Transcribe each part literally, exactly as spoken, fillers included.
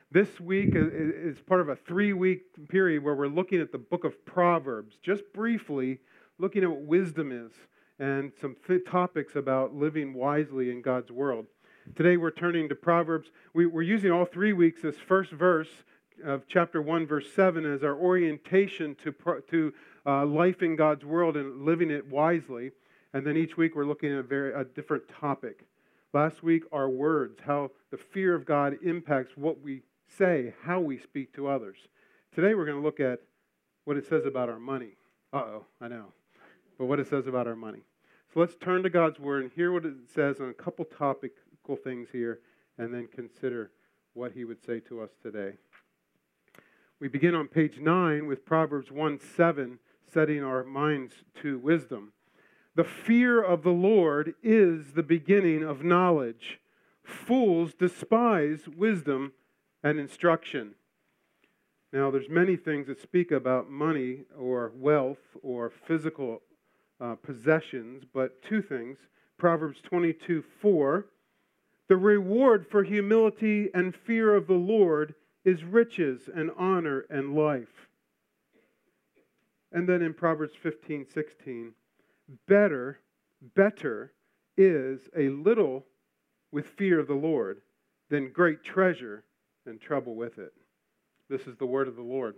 This week is part of a three-week period where we're looking at the book of Proverbs, just briefly looking at what wisdom is and some th- topics about living wisely in God's world. Today we're turning to Proverbs. We, we're using all three weeks this first verse of chapter one, verse seven, as our orientation to, pro, to uh, life in God's world and living it wisely. And then each week we're looking at a, very, a different topic. Last week, our words, how the fear of God impacts what we say, how we speak to others. Today we're going to look at what it says about our money. Uh-oh, I know. But what it says about our money. So let's turn to God's Word and hear what it says on a couple topical things here, and then consider what He would say to us today. We begin on page nine with Proverbs one seven, setting our minds to wisdom. The fear of the Lord is the beginning of knowledge. Fools despise wisdom and instruction. Now, there's many things that speak about money or wealth or physical uh, possessions, but two things. Proverbs twenty-two four, the reward for humility and fear of the Lord is riches and honor and life. And then in Proverbs fifteen sixteen, better, better is a little with fear of the Lord than great treasure and trouble with it. This is the word of the Lord.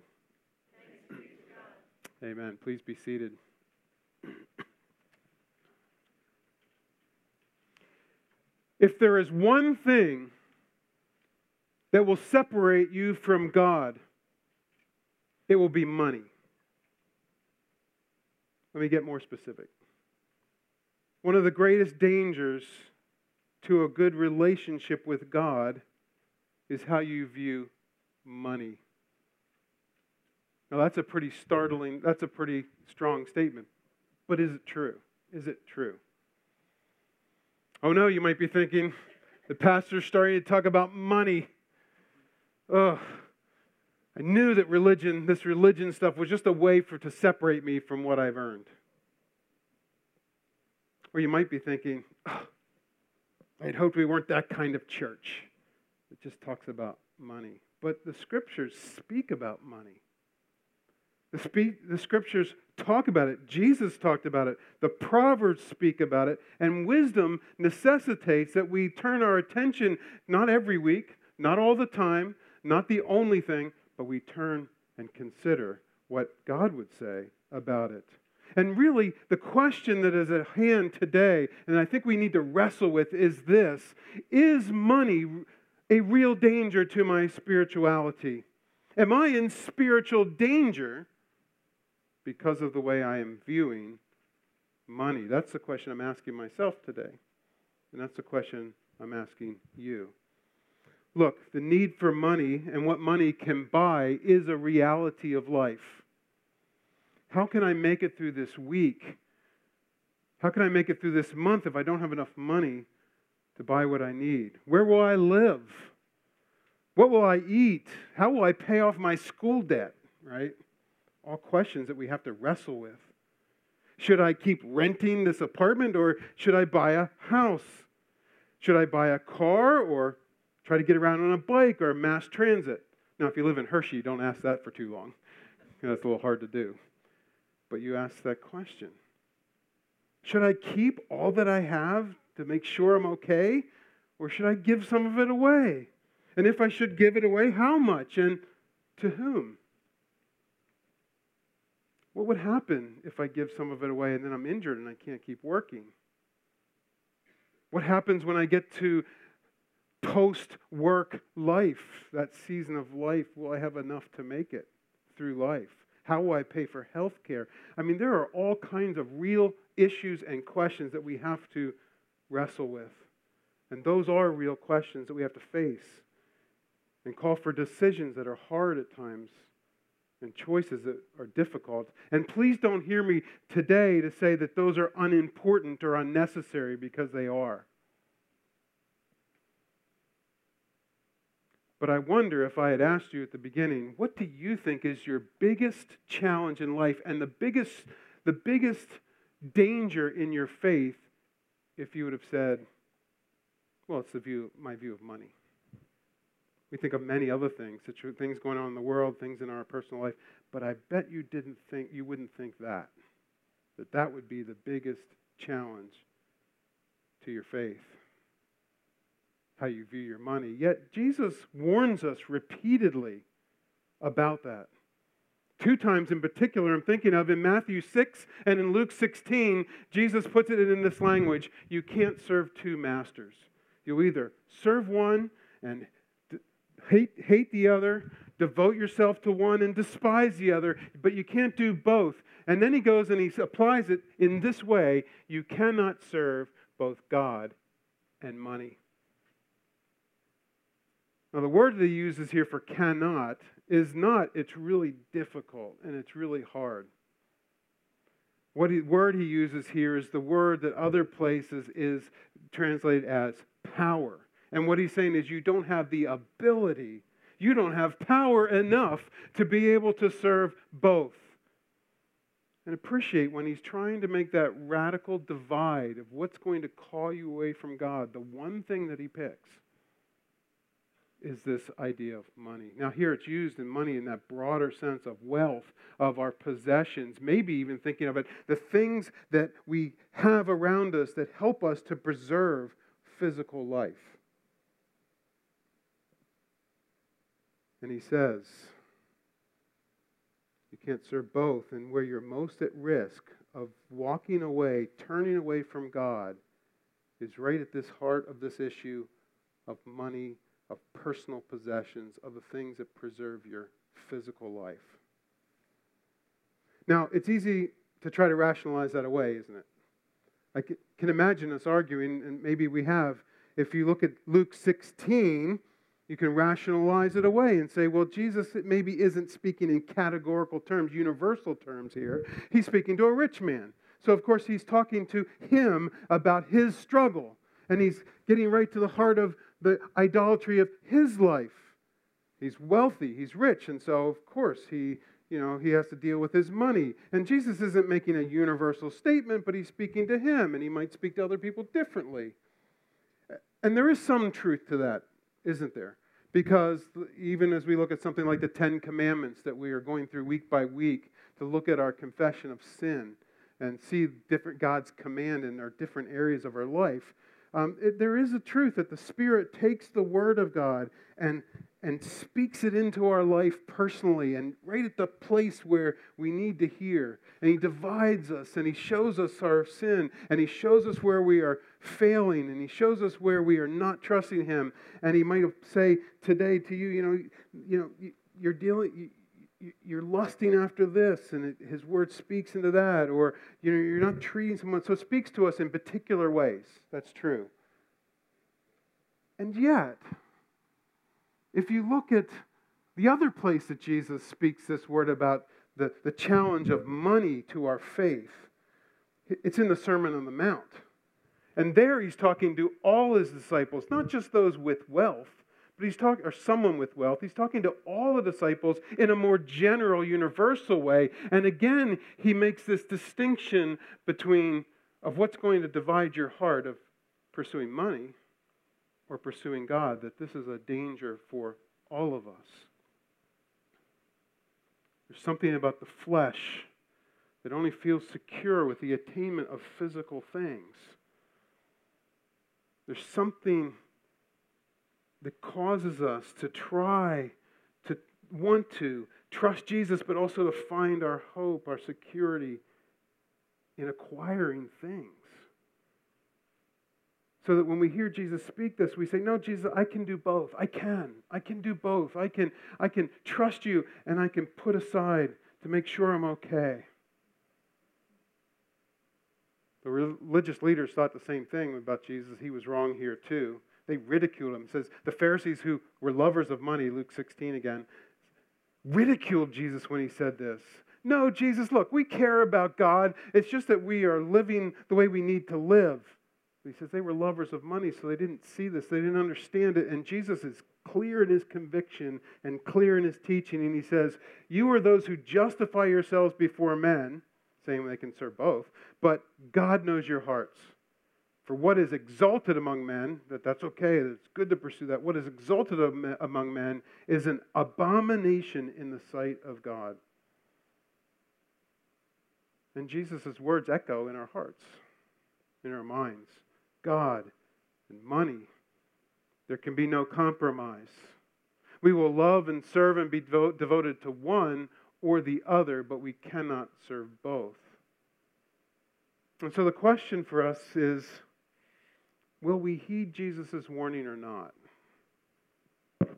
Amen. Please be seated. If there is one thing that will separate you from God, it will be money. Let me get more specific. One of the greatest dangers to a good relationship with God is how you view money. Now that's a pretty startling, that's a pretty strong statement. But is it true? Is it true? Oh no, you might be thinking, the pastor's starting to talk about money. Ugh. I knew that religion, this religion stuff was just a way for to separate me from what I've earned. Or you might be thinking, oh, I'd hoped we weren't that kind of church. It just talks about money. But the Scriptures speak about money. The, speak, the Scriptures talk about it. Jesus talked about it. The Proverbs speak about it. And wisdom necessitates that we turn our attention, not every week, not all the time, not the only thing, but we turn and consider what God would say about it. And really, the question that is at hand today, and I think we need to wrestle with, is this: is money a real danger to my spirituality? Am I in spiritual danger because of the way I am viewing money? That's the question I'm asking myself today. And that's the question I'm asking you. Look, the need for money and what money can buy is a reality of life. How can I make it through this week? How can I make it through this month if I don't have enough money to buy what I need? Where will I live? What will I eat? How will I pay off my school debt? Right? All questions that we have to wrestle with. Should I keep renting this apartment or should I buy a house? Should I buy a car or try to get around on a bike or mass transit? Now, if you live in Hershey, don't ask that for too long. That's a little hard to do. But you ask that question. Should I keep all that I have to make sure I'm okay? Or should I give some of it away? And if I should give it away, how much and to whom? What would happen if I give some of it away and then I'm injured and I can't keep working? What happens when I get to post-work life, that season of life? Will I have enough to make it through life? How will I pay for health care? I mean, there are all kinds of real issues and questions that we have to wrestle with. And those are real questions that we have to face and call for decisions that are hard at times and choices that are difficult. And please don't hear me today to say that those are unimportant or unnecessary, because they are. But I wonder if I had asked you at the beginning, what do you think is your biggest challenge in life and the biggest, the biggest danger in your faith, if you would have said, well, it's the view, my view of money. We think of many other things, things going on in the world, things in our personal life, but I bet you didn't think, you wouldn't think that, that that would be the biggest challenge to your faith, how you view your money. Yet Jesus warns us repeatedly about that. Two times in particular I'm thinking of in Matthew six and in Luke sixteen, Jesus puts it in this language: you can't serve two masters. You'll either serve one and hate, hate the other, devote yourself to one and despise the other, but you can't do both. And then he goes and he applies it in this way: you cannot serve both God and money. Now, the word that he uses here for cannot is not, it's really difficult and it's really hard. What he, word he uses here is the word that other places is translated as power. And what he's saying is you don't have the ability, you don't have power enough to be able to serve both. And appreciate when he's trying to make that radical divide of what's going to call you away from God, the one thing that he picks is this idea of money. Now here it's used in money in that broader sense of wealth, of our possessions, maybe even thinking of it, the things that we have around us that help us to preserve physical life. And he says, you can't serve both, and where you're most at risk of walking away, turning away from God, is right at this heart of this issue of money, of personal possessions, of the things that preserve your physical life. Now, it's easy to try to rationalize that away, isn't it? I can imagine us arguing, and maybe we have. If you look at Luke sixteen, you can rationalize it away and say, well, Jesus maybe isn't speaking in categorical terms, universal terms here. He's speaking to a rich man. So, of course, he's talking to him about his struggle. And he's getting right to the heart of the idolatry of his life. He's wealthy, he's rich, and so, of course, he, you know, he has to deal with his money. And Jesus isn't making a universal statement, but he's speaking to him, and he might speak to other people differently. And there is some truth to that, isn't there? Because even as we look at something like the Ten Commandments that we are going through week by week to look at our confession of sin and see different God's command in our different areas of our life, um, it, there is a truth that the Spirit takes the Word of God and and speaks it into our life personally and right at the place where we need to hear. And he divides us and he shows us our sin and he shows us where we are failing and he shows us where we are not trusting him. And he might say today to you, you know, you know, you're dealing, you, you're lusting after this, and it, his word speaks into that, or you know, you're not treating someone. So it speaks to us in particular ways. That's true. And yet, if you look at the other place that Jesus speaks this word about the, the challenge of money to our faith, it's in the Sermon on the Mount. And there he's talking to all his disciples, not just those with wealth, but he's talking, or someone with wealth. He's talking to all the disciples in a more general, universal way. And again, he makes this distinction between of what's going to divide your heart of pursuing money or pursuing God, that this is a danger for all of us. There's something about the flesh that only feels secure with the attainment of physical things. There's something that causes us to try to want to trust Jesus, but also to find our hope, our security in acquiring things. So that when we hear Jesus speak this, we say, no, Jesus, I can do both. I can. I can do both. I can, I can trust you, and I can put aside to make sure I'm okay. The religious leaders thought the same thing about Jesus. He was wrong here too. They ridiculed him. It says the Pharisees, who were lovers of money, Luke sixteen again, ridiculed Jesus when he said this. No, Jesus, look, we care about God. It's just that we are living the way we need to live. He says they were lovers of money, so they didn't see this. They didn't understand it. And Jesus is clear in his conviction and clear in his teaching. And he says, you are those who justify yourselves before men, saying they can serve both, but God knows your hearts. For what is exalted among men, that that's okay, that it's good to pursue that. What is exalted among men is an abomination in the sight of God. And Jesus' words echo in our hearts, in our minds. God and money, there can be no compromise. We will love and serve and be devo- devoted to one or the other, but we cannot serve both. And so the question for us is, will we heed Jesus' warning or not? But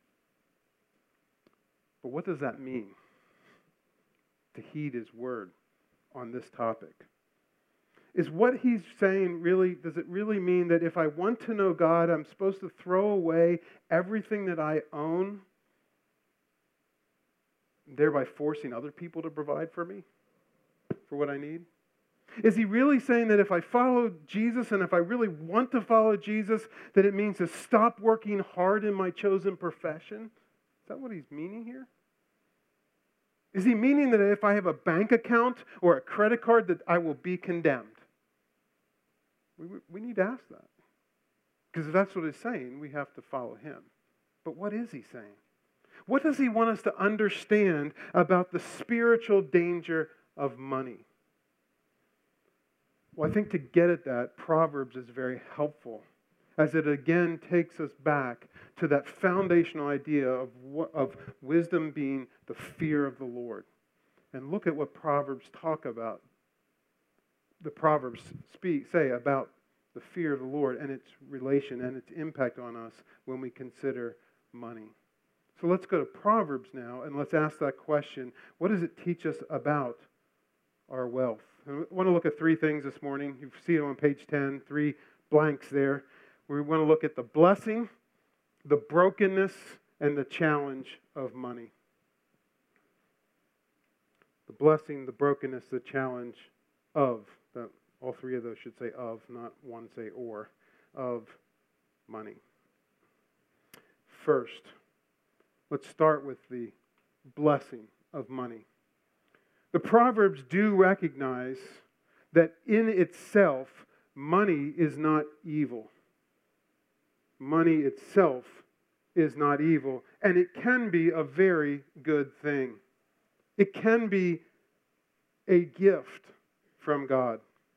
what does that mean, to heed his word on this topic? Is what he's saying really, does it really mean that if I want to know God, I'm supposed to throw away everything that I own, thereby forcing other people to provide for me, for what I need? Is he really saying that if I follow Jesus and if I really want to follow Jesus, that it means to stop working hard in my chosen profession? Is that what he's meaning here? Is he meaning that if I have a bank account or a credit card that I will be condemned? We, we need to ask that. Because if that's what he's saying, we have to follow him. But what is he saying? What does he want us to understand about the spiritual danger of money? Well, I think to get at that, Proverbs is very helpful, as it again takes us back to that foundational idea of, of wisdom being the fear of the Lord. And look at what Proverbs talk about. The Proverbs speak, say about the fear of the Lord and its relation and its impact on us when we consider money. So let's go to Proverbs now and let's ask that question. What does it teach us about our wealth? I want to look at three things this morning. You see it on page ten, three blanks there. We want to look at the blessing, the brokenness, and the challenge of money. The blessing, the brokenness, the challenge of, the, all three of those should say of, not one say or, of money. First, let's start with the blessing of money. The Proverbs do recognize that in itself, money is not evil. Money itself is not evil, and it can be a very good thing. It can be a gift from God.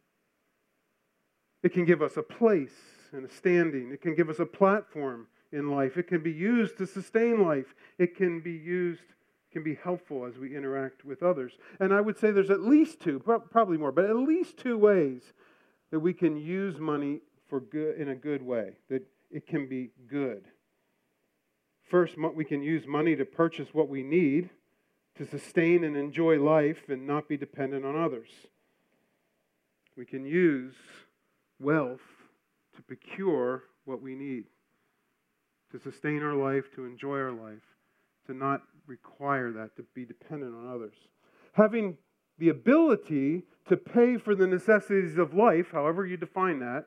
It can give us a place and a standing. It can give us a platform in life. It can be used to sustain life. It can be used can be helpful as we interact with others. And I would say there's at least two, probably more, but at least two ways that we can use money for good in a good way, that it can be good. First, we can use money to purchase what we need to sustain and enjoy life and not be dependent on others. We can use wealth to procure what we need, to sustain our life, to enjoy our life, to not require that, to be dependent on others. Having the ability to pay for the necessities of life, however you define that,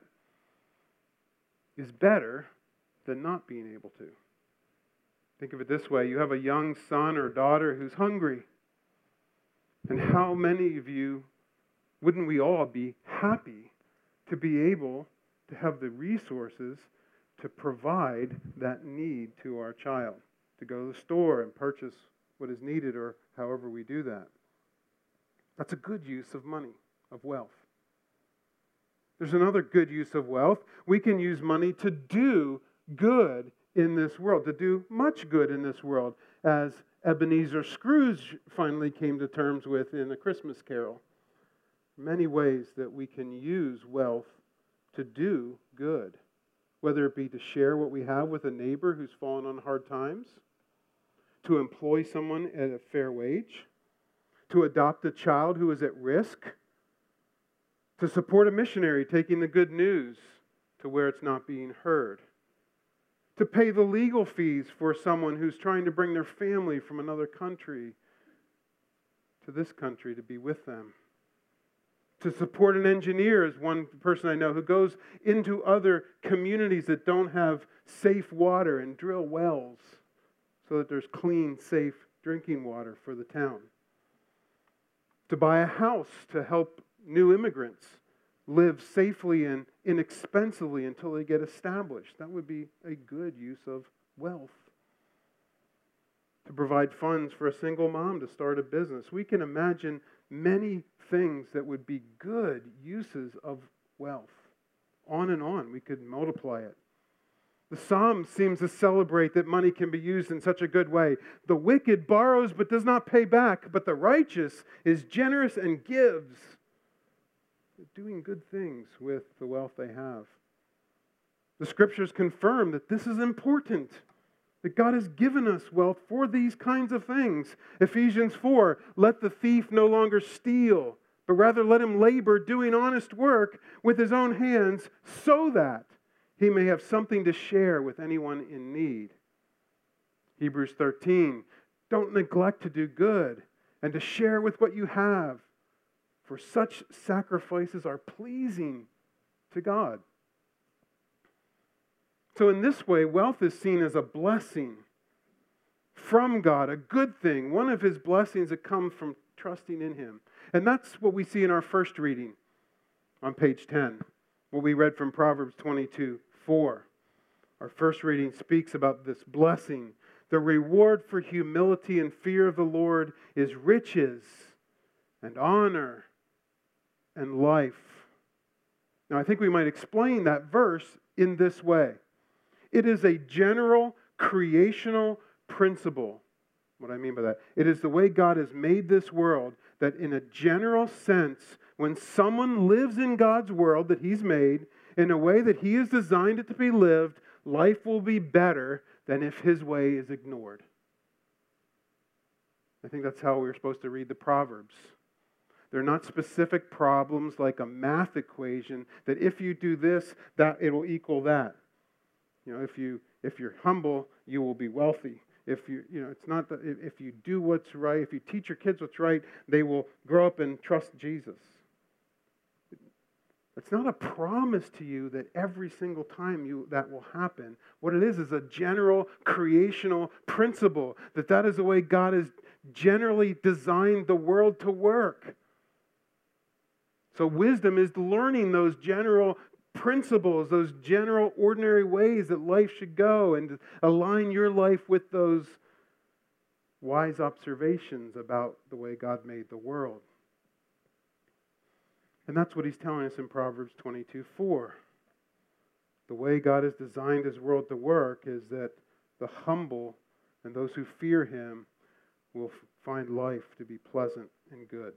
is better than not being able to. Think of it this way. You have a young son or daughter who's hungry. And how many of you, wouldn't we all be happy to be able to have the resources to provide that need to our child? To go to the store and purchase what is needed or however we do that. That's a good use of money, of wealth. There's another good use of wealth. We can use money to do good in this world, to do much good in this world, as Ebenezer Scrooge finally came to terms with in A Christmas Carol. Many ways that we can use wealth to do good, whether it be to share what we have with a neighbor who's fallen on hard times, to employ someone at a fair wage, to adopt a child who is at risk, to support a missionary taking the good news to where it's not being heard, to pay the legal fees for someone who's trying to bring their family from another country to this country to be with them, to support an engineer, as one person I know, who goes into other communities that don't have safe water and drill wells so that there's clean, safe drinking water for the town. To buy a house to help new immigrants live safely and inexpensively until they get established. That would be a good use of wealth. To provide funds for a single mom to start a business. We can imagine many things that would be good uses of wealth. On and on, we could multiply it. The Psalm seems to celebrate that money can be used in such a good way. The wicked borrows but does not pay back, but the righteous is generous and gives. They're doing good things with the wealth they have. The Scriptures confirm that this is important, that God has given us wealth for these kinds of things. Ephesians four, let the thief no longer steal, but rather let him labor doing honest work with his own hands so that he may have something to share with anyone in need. Hebrews thirteen, don't neglect to do good and to share with what you have, for such sacrifices are pleasing to God. So in this way, wealth is seen as a blessing from God, a good thing, one of His blessings that come from trusting in Him. And that's what we see in our first reading on page ten, what we read from Proverbs twenty-two four. Our first reading speaks about this blessing. The reward for humility and fear of the Lord is riches and honor and life. Now, I think we might explain that verse in this way. It is a general creational principle. What I mean by that, it is the way God has made this world, that in a general sense, when someone lives in God's world that He's made, in a way that He has designed it to be lived, life will be better than if His way is ignored. I think that's how we're supposed to read the Proverbs. They're not specific problems like a math equation that if you do this, that it will equal that. You know, if you if you're humble, you will be wealthy. If you you know, it's not that if you do what's right, if you teach your kids what's right, they will grow up and trust Jesus. It's not a promise to you that every single time you that will happen. What it is is a general creational principle, that that is the way God has generally designed the world to work. So wisdom is learning those general principles, those general ordinary ways that life should go, and to align your life with those wise observations about the way God made the world. And that's what He's telling us in Proverbs twenty-two four. The way God has designed His world to work is that the humble and those who fear Him will find life to be pleasant and good.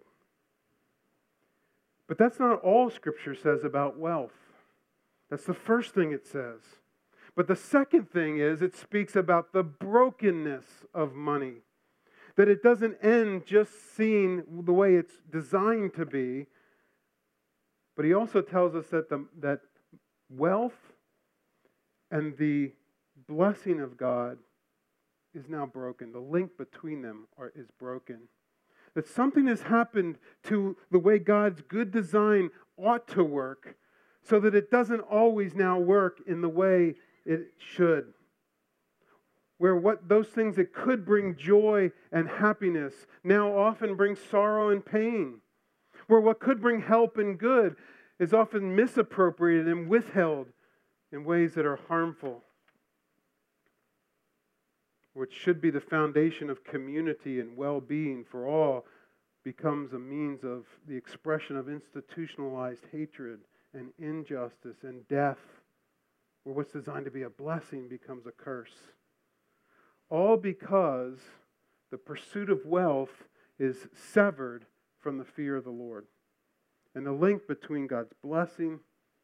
But that's not all Scripture says about wealth. That's the first thing it says. But the second thing is it speaks about the brokenness of money. That it doesn't end just seeing the way it's designed to be, but he also tells us that the, that wealth and the blessing of God is now broken. The link between them are, is broken. That something has happened to the way God's good design ought to work, so that it doesn't always now work in the way it should. Where what those things that could bring joy and happiness now often bring sorrow and pain. Where what could bring help and good is often misappropriated and withheld in ways that are harmful. Which should be the foundation of community and well-being for all becomes a means of the expression of institutionalized hatred and injustice and death, where what's designed to be a blessing becomes a curse. All because the pursuit of wealth is severed from the fear of the Lord. And the link between God's blessing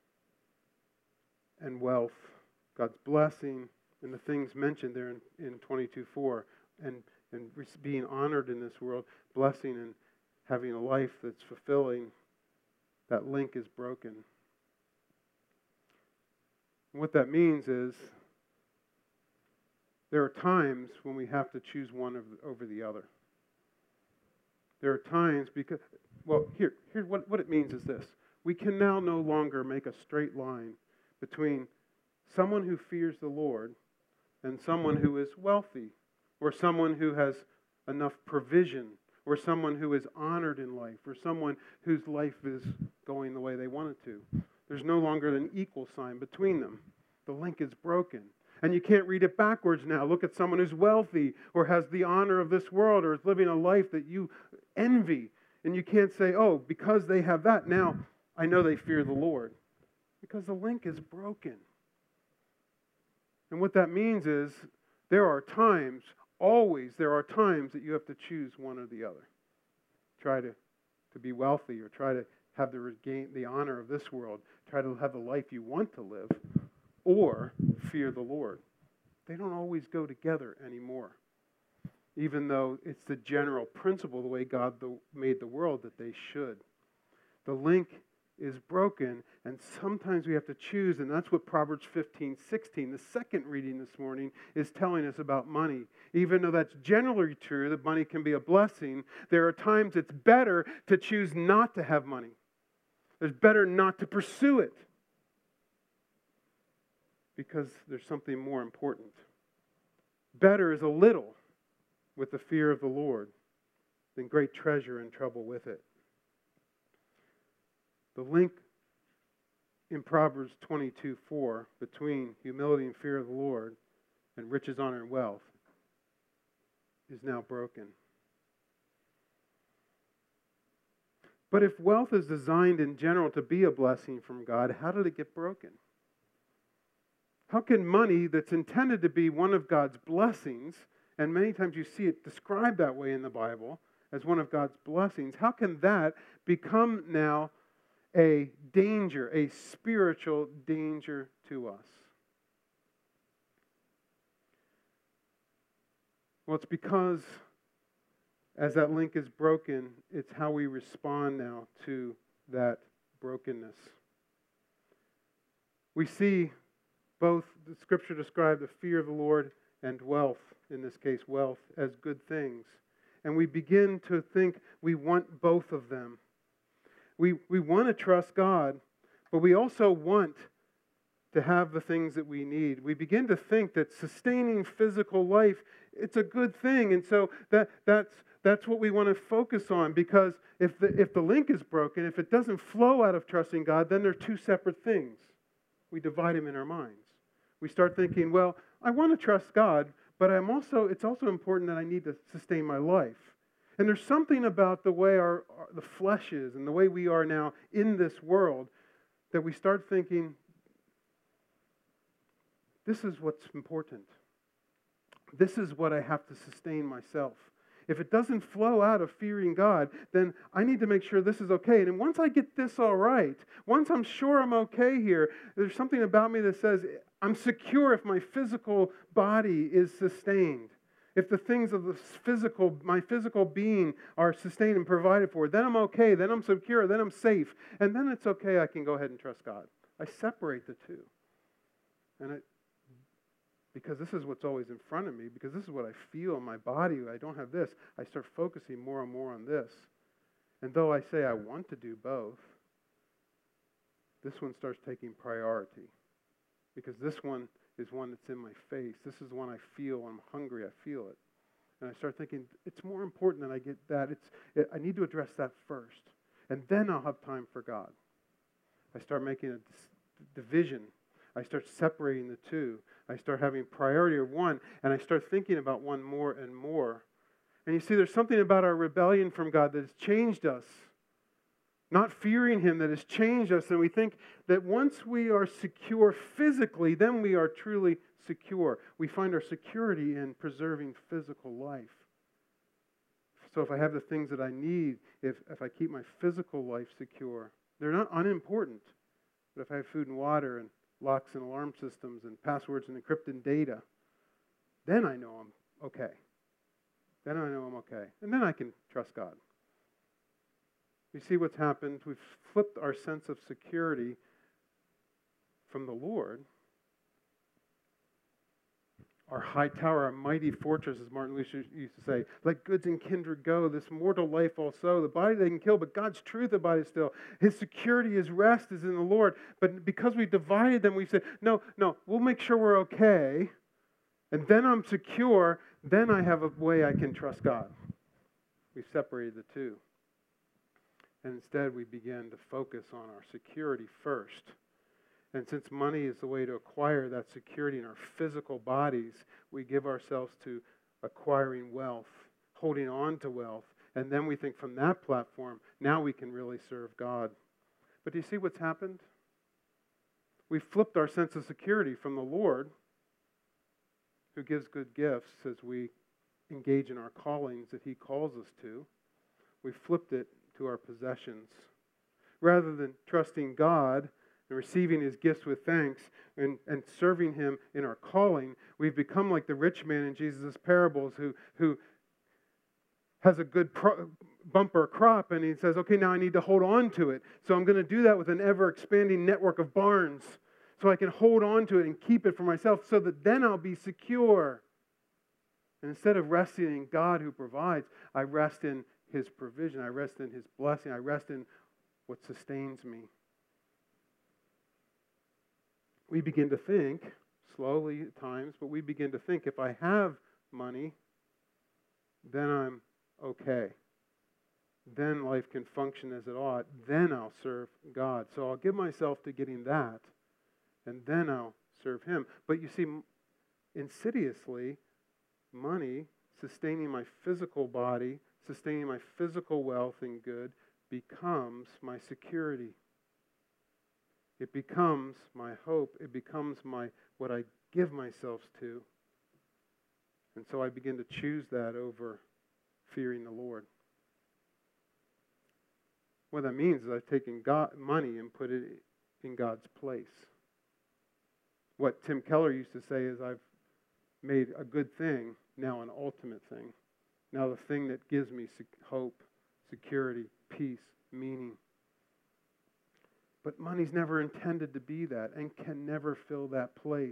and wealth, God's blessing and the things mentioned there in, in twenty-two four, and, and being honored in this world, blessing and having a life that's fulfilling, that link is broken. And what that means is there are times when we have to choose one over the other. There are times because, well, here, here what, what it means is this. We can now no longer make a straight line between someone who fears the Lord and someone who is wealthy, or someone who has enough provision, or someone who is honored in life, or someone whose life is going the way they want it to. There's no longer an equal sign between them. The link is broken. And you can't read it backwards now. Look at someone who's wealthy or has the honor of this world or is living a life that you envy. And you can't say, oh, because they have that, now I know they fear the Lord. Because the link is broken. And what that means is there are times, always there are times that you have to choose one or the other. Try to, to be wealthy or try to have the regain the honor of this world. Try to have the life you want to live. Or fear the Lord. They don't always go together anymore. Even though it's the general principle, the way God made the world, that they should. The link is broken, and sometimes we have to choose, and that's what Proverbs fifteen sixteen, the second reading this morning, is telling us about money. Even though that's generally true, that money can be a blessing, there are times it's better to choose not to have money. It's better not to pursue it. Because there's something more important. Better is a little with the fear of the Lord than great treasure and trouble with it. The link in Proverbs twenty-two four between humility and fear of the Lord and riches, honor, and wealth is now broken. But if wealth is designed in general to be a blessing from God, how did it get broken? How can money that's intended to be one of God's blessings, and many times you see it described that way in the Bible as one of God's blessings, how can that become now a danger, a spiritual danger to us? Well, it's because as that link is broken, it's how we respond now to that brokenness. We see both the Scripture describe the fear of the Lord and wealth, in this case wealth, as good things. And we begin to think we want both of them. We, we want to trust God, but we also want to have the things that we need. We begin to think that sustaining physical life, it's a good thing. And so that that's that's what we want to focus on, because if the, if the link is broken, if it doesn't flow out of trusting God, then they're two separate things. We divide them in our minds. We start thinking, well, I want to trust God, but I'm also it's also important that I need to sustain my life. And there's something about the way our, our the flesh is and the way we are now in this world that we start thinking, this is what's important. This is what I have to sustain myself. If it doesn't flow out of fearing God, then I need to make sure this is okay. And once I get this all right, once I'm sure I'm okay here, there's something about me that says I'm secure if my physical body is sustained. If the things of the physical, my physical being are sustained and provided for, then I'm okay, then I'm secure, then I'm safe. And then it's okay, I can go ahead and trust God. I separate the two. And it, because this is what's always in front of me, because this is what I feel in my body, I don't have this, I start focusing more and more on this. And though I say I want to do both, this one starts taking priority. Because this one is one that's in my face. This is one I feel. I'm hungry. I feel it. And I start thinking, it's more important that I get that. It's it, I need to address that first. And then I'll have time for God. I start making a dis- division. I start separating the two. I start having priority of one, and I start thinking about one more and more. And you see, there's something about our rebellion from God that has changed us. Not fearing Him that has changed us, and we think that once we are secure physically, then we are truly secure. We find our security in preserving physical life. So if I have the things that I need, if, if I keep my physical life secure, they're not unimportant. But if I have food and water and locks and alarm systems and passwords and encrypted data, then I know I'm okay. Then I know I'm okay. And then I can trust God. You see what's happened? We've flipped our sense of security from the Lord. Our high tower, our mighty fortress, as Martin Luther used to say, let goods and kindred go, this mortal life also. The body they can kill, but God's truth abides still. His security, His rest is in the Lord. But because we've divided them, we've said, no, no, we'll make sure we're okay. And then I'm secure. Then I have a way I can trust God. We've separated the two. And instead, we begin to focus on our security first. And since money is the way to acquire that security in our physical bodies, we give ourselves to acquiring wealth, holding on to wealth. And then we think from that platform, now we can really serve God. But do you see what's happened? We flipped our sense of security from the Lord, who gives good gifts as we engage in our callings that He calls us to. We flipped it to our possessions. Rather than trusting God and receiving His gifts with thanks and, and serving Him in our calling, we've become like the rich man in Jesus' parables who, who has a good pro- bumper crop, and he says, okay, now I need to hold on to it. So I'm going to do that with an ever-expanding network of barns so I can hold on to it and keep it for myself so that then I'll be secure. And instead of resting in God who provides, I rest in His provision. I rest in His blessing. I rest in what sustains me. We begin to think, slowly at times, but we begin to think, if I have money, then I'm okay. Then life can function as it ought. Then I'll serve God. So I'll give myself to getting that, and then I'll serve Him. But you see, insidiously, money, sustaining my physical body, sustaining my physical wealth and good, becomes my security. It becomes my hope. It becomes my what I give myself to. And so I begin to choose that over fearing the Lord. What that means is I've taken God, money and put it in God's place. What Tim Keller used to say is I've made a good thing now an ultimate thing. Now the thing that gives me sec- hope, security, peace, meaning. But money's never intended to be that and can never fill that place.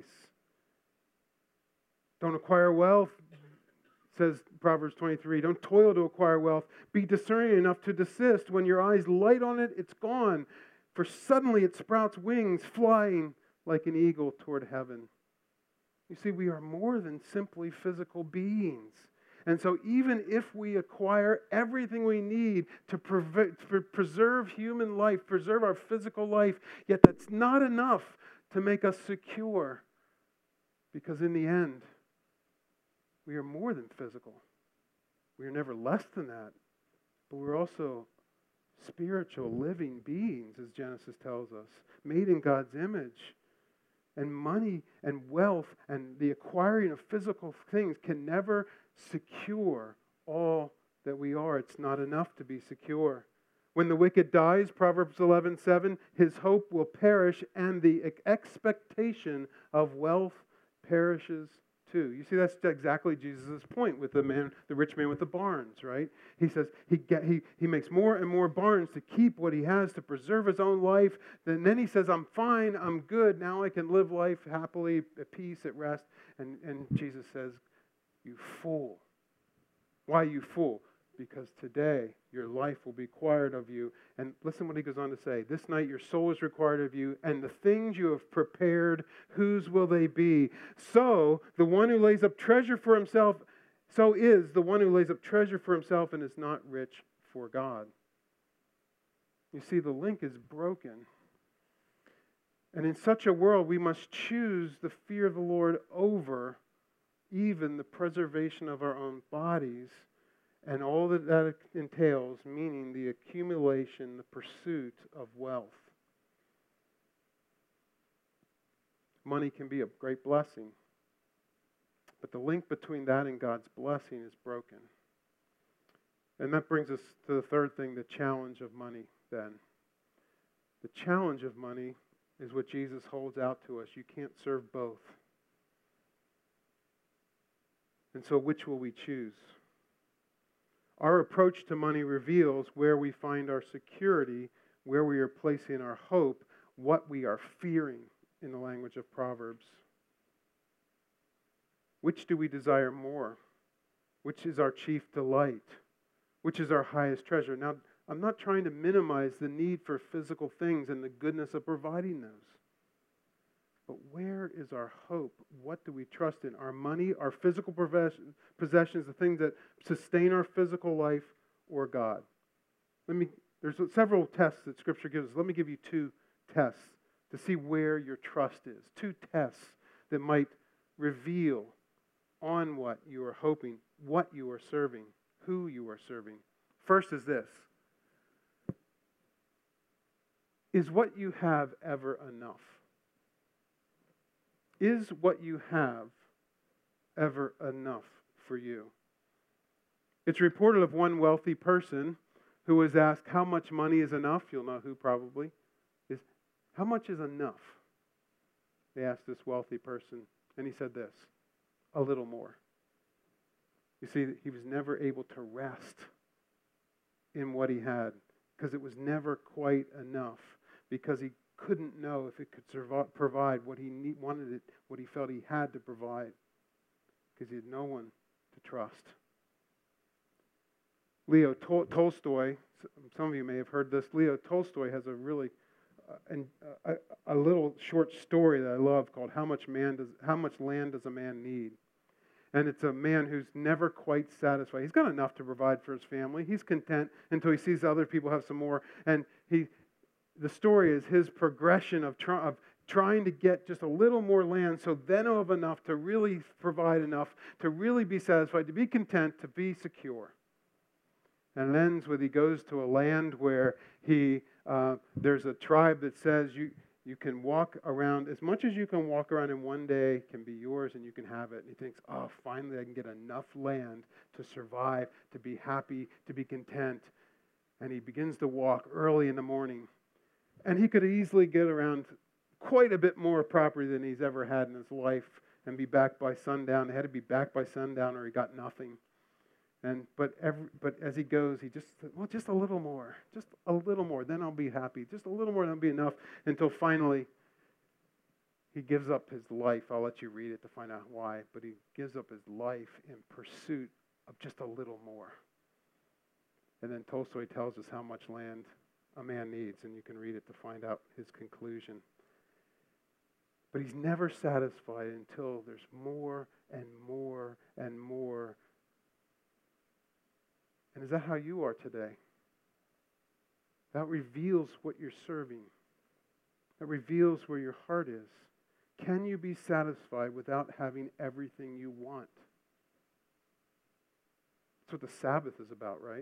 Don't acquire wealth, says Proverbs twenty-three. Don't toil to acquire wealth. Be discerning enough to desist. When your eyes light on it, it's gone. For suddenly it sprouts wings, flying like an eagle toward heaven. You see, we are more than simply physical beings. And so even if we acquire everything we need to pre- preserve human life, preserve our physical life, yet that's not enough to make us secure. Because in the end, we are more than physical. We are never less than that. But we're also spiritual, living beings, as Genesis tells us, made in God's image. And money and wealth and the acquiring of physical things can never secure all that we are. It's not enough to be secure. When the wicked dies, Proverbs eleven seven, his hope will perish and the expectation of wealth perishes too. You see, that's exactly Jesus' point with the man, the rich man with the barns, right? He says he get, he he makes more and more barns to keep what he has, to preserve his own life. And then he says, I'm fine, I'm good, now I can live life happily, at peace, at rest. And, and Jesus says, you fool. Why you fool? Because today your life will be required of you. And listen what he goes on to say. This night your soul is required of you, and the things you have prepared, whose will they be? So the one who lays up treasure for himself, so is the one who lays up treasure for himself and is not rich for God. You see, the link is broken. And in such a world, we must choose the fear of the Lord over even the preservation of our own bodies and all that that entails, meaning the accumulation, the pursuit of wealth. Money can be a great blessing, but the link between that and God's blessing is broken. And that brings us to the third thing, the challenge of money then. The challenge of money is what Jesus holds out to us. You can't serve both. And so which will we choose? Our approach to money reveals where we find our security, where we are placing our hope, what we are fearing in the language of Proverbs. Which do we desire more? Which is our chief delight? Which is our highest treasure? Now, I'm not trying to minimize the need for physical things and the goodness of providing those. But where is our hope? What do we trust in? Our money, our physical possessions, the things that sustain our physical life, or God? Let me There's several tests that Scripture gives us. Let me give you two tests to see where your trust is. Two tests that might reveal on what you are hoping, what you are serving, who you are serving. First is this. Is what you have ever enough? Is what you have ever enough for you? It's reported of one wealthy person who was asked, how much money is enough? You'll know who probably is. How much is enough? They asked this wealthy person, and he said this, a little more. You see, he was never able to rest in what he had because it was never quite enough, because he couldn't know if it could survive, provide what he need, wanted it, what he felt he had to provide, because he had no one to trust. Leo Tol- Tolstoy, some of you may have heard this. Leo Tolstoy has a really uh, and uh, a, a little short story that I love called "How much man does How much land does a man need?" And it's a man who's never quite satisfied. He's got enough to provide for his family. He's content until he sees other people have some more. And he, the story is his progression of, try, of trying to get just a little more land, so then he'll have enough to really provide enough to really be satisfied, to be content, to be secure. And it ends with he goes to a land where he uh, there's a tribe that says you you can walk around, as much as you can walk around in one day can be yours and you can have it. And he thinks, oh, finally I can get enough land to survive, to be happy, to be content. And he begins to walk early in the morning. And he could easily get around quite a bit more property than he's ever had in his life and be back by sundown. He had to be back by sundown or he got nothing. And but every, but as he goes, he just said, well, just a little more, just a little more, then I'll be happy. Just a little more, that'll be enough. Until finally, he gives up his life. I'll let you read it to find out why. But he gives up his life in pursuit of just a little more. And then Tolstoy tells us how much land a man needs, and you can read it to find out his conclusion. But he's never satisfied until there's more and more and more. And is that how you are today? That reveals what you're serving. That reveals where your heart is. Can you be satisfied without having everything you want? That's what the Sabbath is about, right?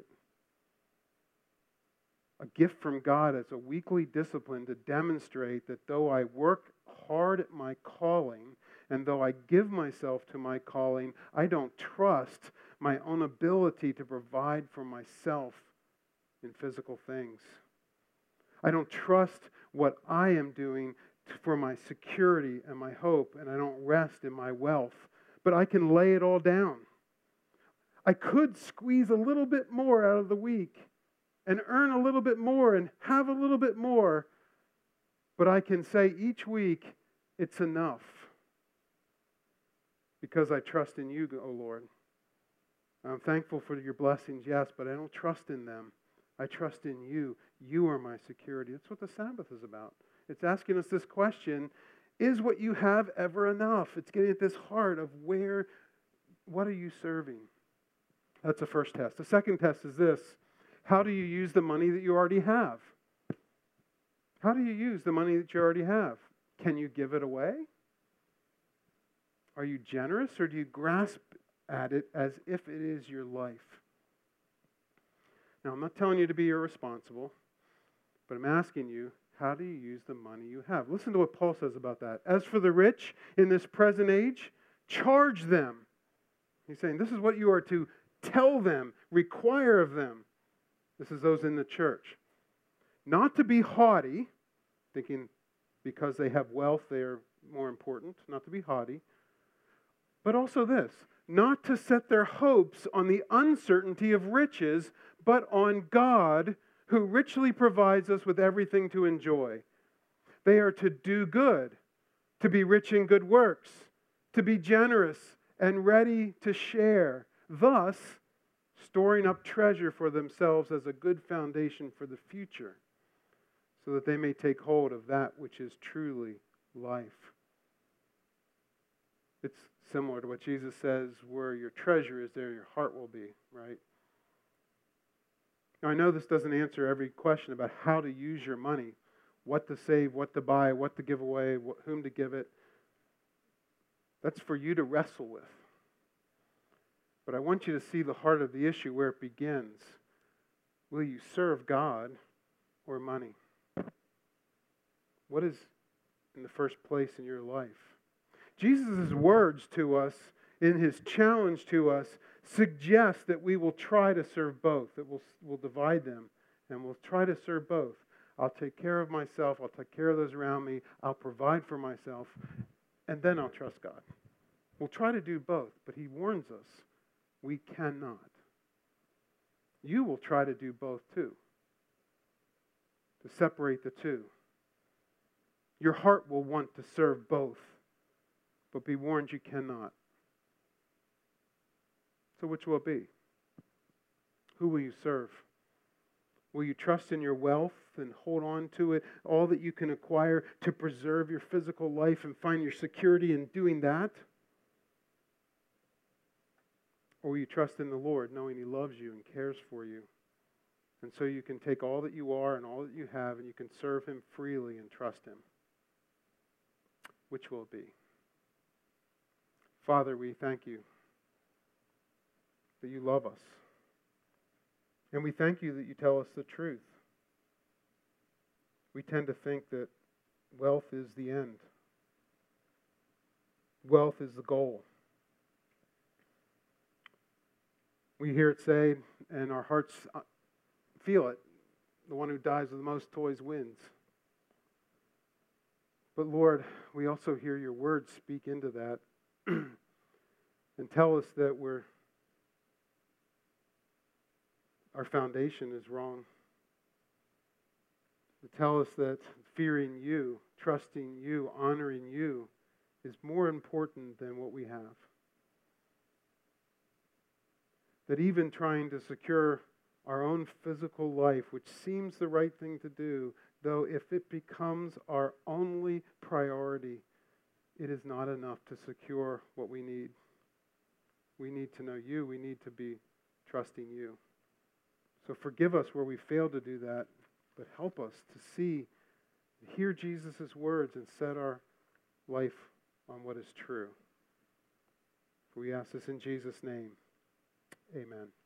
A gift from God as a weekly discipline to demonstrate that though I work hard at my calling, and though I give myself to my calling, I don't trust my own ability to provide for myself in physical things. I don't trust what I am doing for my security and my hope, and I don't rest in my wealth. But I can lay it all down. I could squeeze a little bit more out of the week and earn a little bit more and have a little bit more, but I can say each week, it's enough. Because I trust in you, O Lord. I'm thankful for your blessings, yes, but I don't trust in them. I trust in you. You are my security. That's what the Sabbath is about. It's asking us this question, is what you have ever enough? It's getting at this heart of where, what are you serving? That's the first test. The second test is this. How do you use the money that you already have? How do you use the money that you already have? Can you give it away? Are you generous, or do you grasp at it as if it is your life? Now, I'm not telling you to be irresponsible, but I'm asking you, how do you use the money you have? Listen to what Paul says about that. As for the rich in this present age, charge them. He's saying this is what you are to tell them, require of them. This is those in the church. Not to be haughty, thinking because they have wealth they are more important, not to be haughty. But also this, not to set their hopes on the uncertainty of riches, but on God, who richly provides us with everything to enjoy. They are to do good, to be rich in good works, to be generous and ready to share, thus storing up treasure for themselves as a good foundation for the future, so that they may take hold of that which is truly life. It's similar to what Jesus says, where your treasure is, there your heart will be, right? Now, I know this doesn't answer every question about how to use your money, what to save, what to buy, what to give away, wh- whom to give it. That's for you to wrestle with. But I want you to see the heart of the issue where it begins. Will you serve God or money? What is in the first place in your life? Jesus' words to us, in his challenge to us, suggest that we will try to serve both, that we'll, we'll divide them, and we'll try to serve both. I'll take care of myself, I'll take care of those around me, I'll provide for myself, and then I'll trust God. We'll try to do both, but he warns us we cannot. You will try to do both too, to separate the two. Your heart will want to serve both, but be warned you cannot. So which will it be? Who will you serve? Will you trust in your wealth and hold on to it, all that you can acquire to preserve your physical life and find your security in doing that? Or will you trust in the Lord, knowing he loves you and cares for you? And so you can take all that you are and all that you have and you can serve him freely and trust him. Which will it be? Father, we thank you that you love us. And we thank you that you tell us the truth. We tend to think that wealth is the end. Wealth is the goal. We hear it said, and our hearts feel it, the one who dies with the most toys wins. But Lord, we also hear your words speak into that and tell us that we're our foundation is wrong. To tell us that fearing you, trusting you, honoring you is more important than what we have. That even trying to secure our own physical life, which seems the right thing to do, though if it becomes our only priority, it is not enough to secure what we need. We need to know you. We need to be trusting you. So forgive us where we fail to do that, but help us to see, hear Jesus' words and set our life on what is true. For we ask this in Jesus' name. Amen.